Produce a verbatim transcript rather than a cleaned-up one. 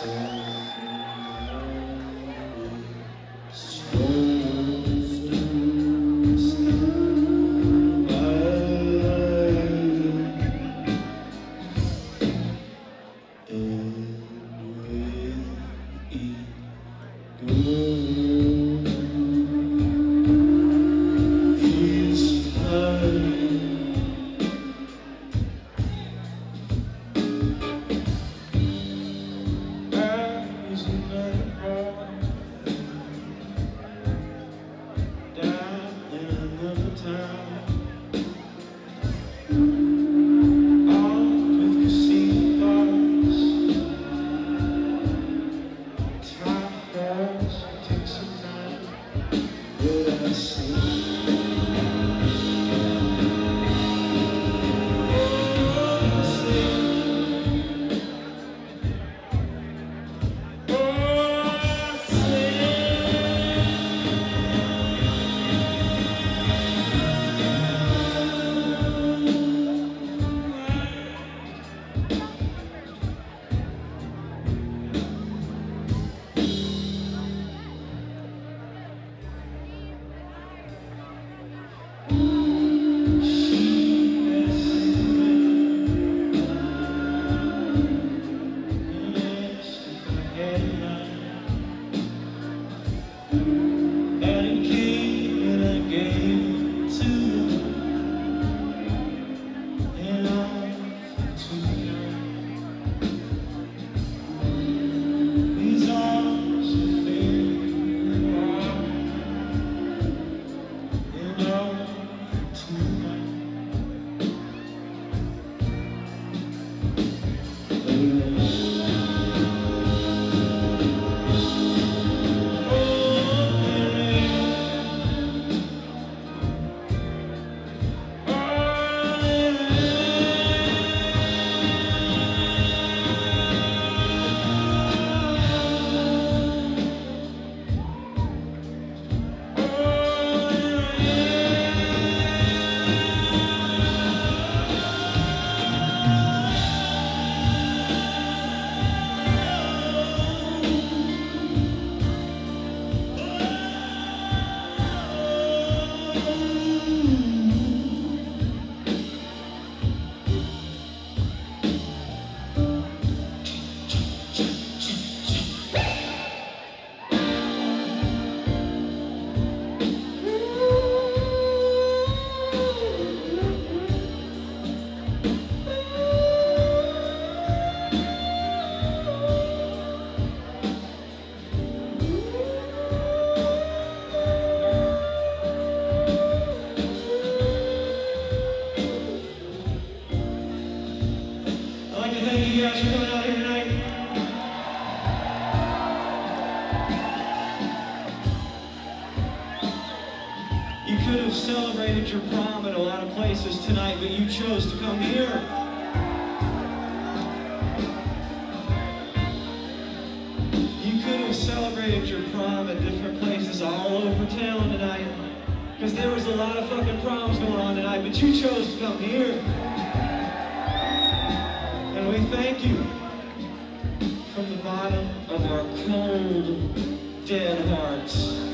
you guys for coming out here tonight. You could have celebrated your prom at a lot of places tonight, but you chose to come here. You could have celebrated your prom at different places all over town tonight, because there was a lot of fucking proms going on tonight, but you chose to come here. And we thank you from the bottom of our cold, dead hearts.